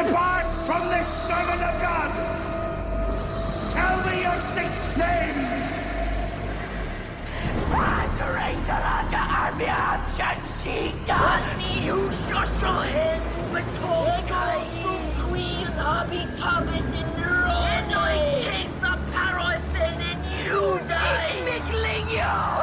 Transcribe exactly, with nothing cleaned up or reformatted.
Depart from this servant of God! Tell me your six names! It's Mickling you!